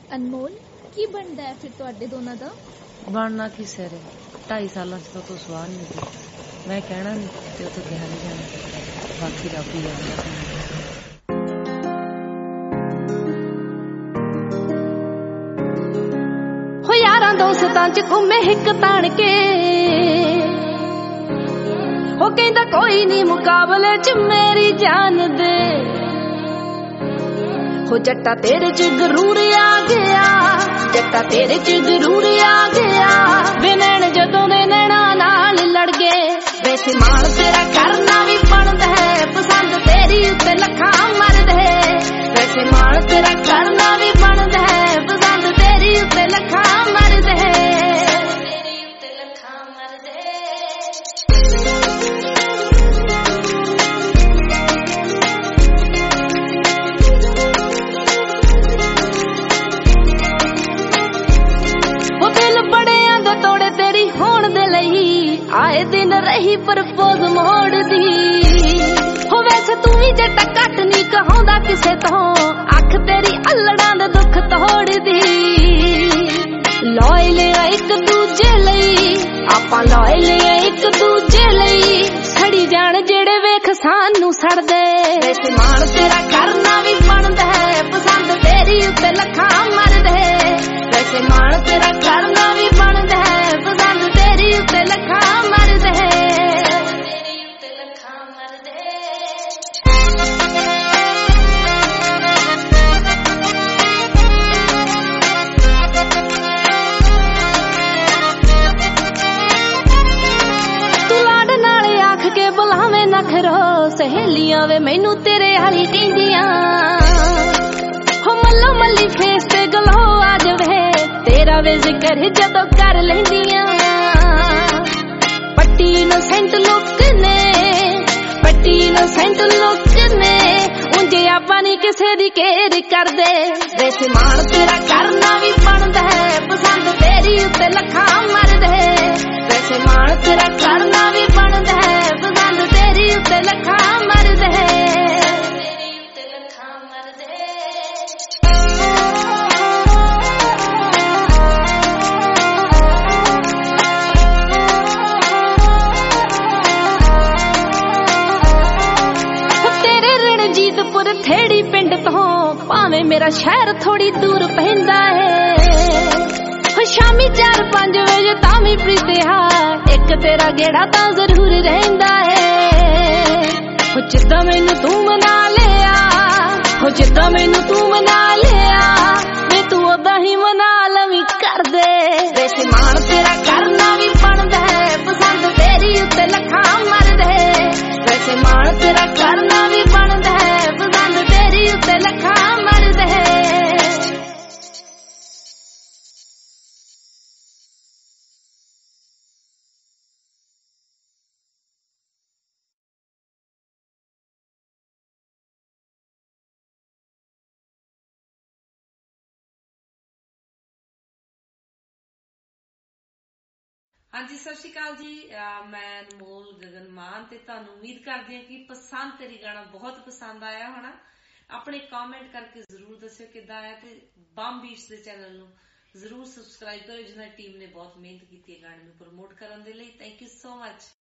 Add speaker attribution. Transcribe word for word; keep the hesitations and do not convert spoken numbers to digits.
Speaker 1: ਅਨਮੋਲ, ਕੀ ਬਣਦਾ ਹੈ ਫਿਰ ਤੁਹਾਡੇ ਦੋਨਾਂ ਦਾ?
Speaker 2: ਬਣਨਾ ਕੀ ਸਿਰੇ ਢਾਈ ਸਾਲਾਂ ਚ ਤਾਂ ਤੂੰ ਸਵਾਹ ਨਹੀਂ ਦਿੱਤਾ। ਮੈਂ ਕਹਿਣਾ ਨਹੀਂ ਤੇ ਉਹ ਤੋਂ ਕਿਹਾ ਨਹੀਂ ਜਾਣਾ, ਬਾਕੀ ਰੱਬ ਹੀ ਜਾਣਦਾ।
Speaker 3: ਹੋ ਯਾਰਾਂ ਦੋਸਤਾਂ ਚ ਘੁੰਮੇ ਹਿੱਕ ਤਾਣ ਕੇ, ਉਹ ਕਹਿੰਦਾ ਕੋਈ ਨਹੀਂ ਮੁਕਾਬਲੇ ਚ ਮੇਰੀ ਜਾਨ ਦੇ। ਹੋ ਜੱਟਾ ਤੇਰੇ ਚ ਗਰੂਰ ਆ ਗਿਆ, ਜੱਟਾ ਤੇਰੇ ਚ ਗਰੂਰ ਆ ਗਿਆ। ਵੇ ਨੈਣ ਜਦੋਂ ਦੇ ਨੈਣਾ ਨਾਲ ਲੜ ਗਏ, ਵੈਸੇ ਮਾਣ ਤੇਰਾ ਕਰਨਾ ਵੀ ਬਣਦਾ ਹੈ, ਪਸੰਦ ਤੇਰੀ ਉੱਤੇ ਲੱਖਾਂ ਮਰਦੇ। ਵੈਸੇ ਮਾਣ ਤੇਰਾ ਕਰਨਾ ਵੀ ਬਣਦਾ ਹੈ, ਪਸੰਦ ਤੇਰੀ ਉੱਤੇ ਲੱਖਾਂ ਮਰਦੇ। ਆਏ ਦਿਨ ਰਹੀ ਪ੍ਰਪੋਜ਼ ਮੋੜਦੀ, ਹੋ ਵੈਸੇ ਤੂੰ ਵੀ ਜੱਟਾ ਘੱਟ ਨਹੀਂ ਕਹਾਉਂਦਾ ਕਿਸੇ ਤੋਂ, ਅੱਖ ਤੇਰੀ ਅਲੜਾਂ ਦੇ ਦੁੱਖ ਤੋੜਦੀ। ਲੋਇਲ ਆ ਇੱਕ ਦੂਜੇ ਲਈ, ਆਪਾਂ ਲੋਇਲ ਆ ਇੱਕ ਦੂਜੇ ਲਈ, ਸੜੀ ਜਾਣ ਜਿਹੜੇ ਵੇਖ ਸਾਨੂੰ ਸੜਦੇ। ਵੈਸੇ ਮਾਣ ਤੇਰਾ ਕਰਨਾ ਵੀ ਬਣਦਾ ਹੈ, ਪਸੰਦ ਤੇਰੀ ਉੱਤੇ ਲੱਖਾਂ ਮਰਦੇ। ਵੈਸੇ ਮਾਣ ਤੇਰਾ ਕਰਨਾ ਵੀ ਬਣਦਾ ਹੈ, ਪਸੰਦ ਤੇਰੀ ਉੱਤੇ ਲੱਖਾਂ ਮਰਦੇ। ਤੂੰ ਲਾਡ ਨਾਲ ਆਖ ਕੇ ਬੁਲਾਵੇਂ ਨਖਰੋ, ਸਹੇਲੀਆਂ ਵੇ ਮੈਨੂੰ ਤੇਰੇ ਹਾਲੀ ਕਹਿੰਦੀਆਂ। ਹੋ ਮੱਲੋ ਮੱਲੀ ਫੇਸ ਤੇ ਗਲੋ ਆ ਜਾਵੇ, ਤੇਰਾ ਵੇ ਜ਼ਿਕਰ ਜਦੋਂ ਕਰ ਲੈਂਦੀਆਂ। ਪੱਟੀ ਇਨੋਸੈਂਟ ਲੋਕ ਨੇ, ਪੱਟੀ ਇਨੋਸੈਂਟ ਲੋਕ ਨੇ, ਉਂਝ ਆਪਾਂ ਨਹੀਂ ਕਿਸੇ ਦੀ ਕੇਅਰ ਕਰਦੇ। ਵੈਸੇ ਮਾਣ ਤੇਰਾ ਕਰਨਾ ਵੀ ਬਣਦਾ ਹੈ, ਪਸੰਦ ਤੇਰੀ ਉੱਤੇ ਲੱਖਾਂ ਮਰਦੇ। ਵੈਸੇ ਮਾਣ ਤੇਰਾ ਕਰਨਾ ਵੀ ਬਣਦਾ ਹੈ, ਪਸੰਦ ਤੇਰੀ ਉੱਤੇ ਲੱਖਾਂ ਮਰਦੇ। ਥੇੜੀ ਪਿੰਡ ਤੋਂ ਭਾਵੇਂ ਮੇਰਾ ਸ਼ਹਿਰ ਥੋੜੀ ਦੂਰ ਪੈਂਦਾ ਹੈ, ਹੋ ਸ਼ਾਮੀ ਚਾਰ ਪੰਜ ਵਜੇ ਤਾਂ ਵੀ ਪ੍ਰੀਤਿਆ ਇੱਕ ਤੇਰਾ ਗੇੜਾ ਤਾਂ ਜ਼ਰੂਰ ਰਹਿੰਦਾ ਹੈ। ਹੋ ਜਿੱਦਾਂ ਮੈਨੂੰ ਤੂੰ ਮਨਾ ਲਿਆ, ਹੋ ਜਿੱਦਾਂ ਮੈਨੂੰ ਤੂੰ ਮਨਾ ਲਿਆ, ਵੇ ਤੂੰ ਓਦਾਂ ਹੀ ਮਨਾ ਲਵੀਂ ਕਰਦੇ। ਵੈਸੇ ਮਾਣ ਤੇਰਾ ਕਰਨਾ ਵੀ ਬਣਦਾ ਹੈ, ਪਸੰਦ ਤੇਰੀ ਉੱਤੇ ਲੱਖਾਂ ਮਰਦੇ। ਵੈਸੇ ਮਾਣ ਤੇਰਾ ਕਰਨਾ ਵੀ ਬਣਦਾ ਹੈ, ਪਸੰਦ ਤੇਰੀ ਉੱਤੇ ਲੱਖਾਂ ਮਰਦੇ।
Speaker 2: ਹਾਂਜੀ, ਸਤਿ ਸ਼੍ਰੀ ਅਕਾਲ ਜੀ। ਮੈਂ ਅਨਮੋਲ ਗਗਨ ਮਾਨ ਤੇ ਤੁਹਾਨੂੰ ਉਮੀਦ ਕਰਦੀ ਹਾਂ ਕਿ ਪਸੰਦ ਤੇਰੀ ਗਾਣਾ ਬਹੁਤ ਪਸੰਦ ਆਇਆ ਹੋਣਾ। ਆਪਣੇ ਕਮੈਂਟ ਕਰਕੇ ਜ਼ਰੂਰ ਦੱਸਿਓ ਕਿੱਦਾਂ ਆਇਆ, ਤੇ ਬੰਬ ਬੀਟਸ ਦੇ ਚੈਨਲ ਨੂੰ ਜ਼ਰੂਰ ਸਬਸਕ੍ਰਾਈਬ ਕਰੋ, ਜਿਨ੍ਹਾਂ ਟੀਮ ਨੇ ਬਹੁਤ ਮਿਹਨਤ ਕੀਤੀ ਹੈ ਗਾਣੇ ਨੂੰ ਪ੍ਰਮੋਟ ਕਰਨ ਦੇ ਲਈ। Thank you so much.